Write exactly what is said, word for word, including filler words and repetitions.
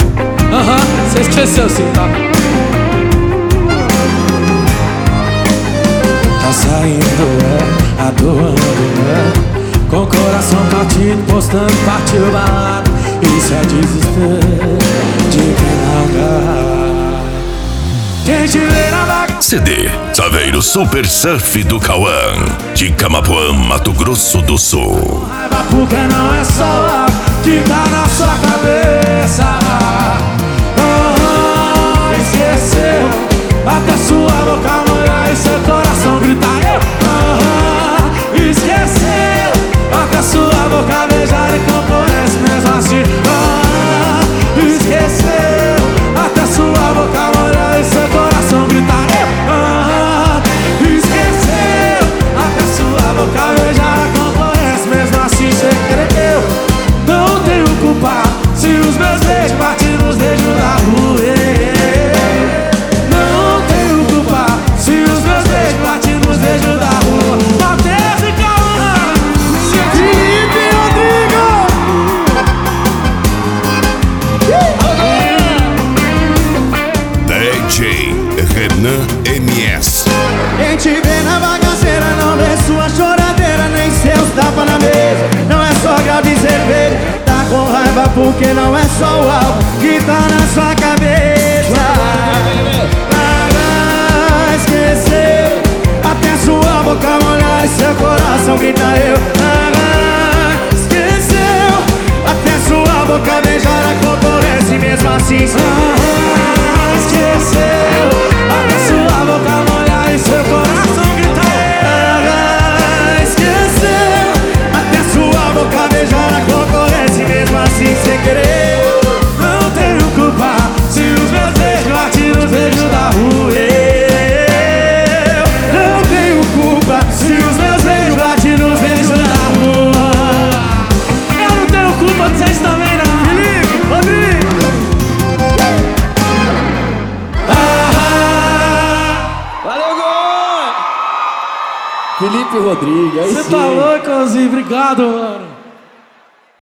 Aham, uhum, você esqueceu sim, tá? Tá saindo, é, atuando, é, com o coração partido, postando, partiu balado. Isso é desespero de quem não dá. Quem te vê na vaga. C D Saveiro Super Surf do Cauã, de Camapuã, Mato Grosso do Sul. Raiva porque não é só que tá na sua cabeça. Oh, esqueceu até sua boca molhar e seu coração gritar. Oh, esqueceu até sua boca beijar e concorrência mesmo assim. Oh, esqueceu até sua boca molhar e seu coração gritar. Oh, esqueceu até sua boca beijar e concorrência mesmo assim. Você creu, não tenho culpa se os meus beijos batem nos dedos da rua. Não tenho culpa se os meus beijos batem nos dedos da rua. Matheus e Cauã, Felipe Rodrigo. D J Renan M S. Quem te vê na bagaceira não vê sua choradeira, nem seus tapas na mesa. Não é só grave cerveja, tá com raiva porque não é só o álcool que tá na sua cabeça. Ah, esqueceu até sua boca molhar e seu coração grita eu. Ah, esqueceu até sua boca beijar a concorrência e mesmo assim. Ah, esqueceu até sua boca molhar e seu coração grita eu. Ah, esqueceu até sua boca beijar a concorrência e mesmo assim sem querer. Não tenho culpa se os meus beijos batem nos beijos da rua. Eu não tenho culpa Se os meus beijos batem nos beijos da rua. Eu não tenho culpa de vocês também não. Felipe, Rodrigo. Valeu, gol! Felipe Rodrigues, aí Você sim. tá louco, Ozzy? Obrigado, mano.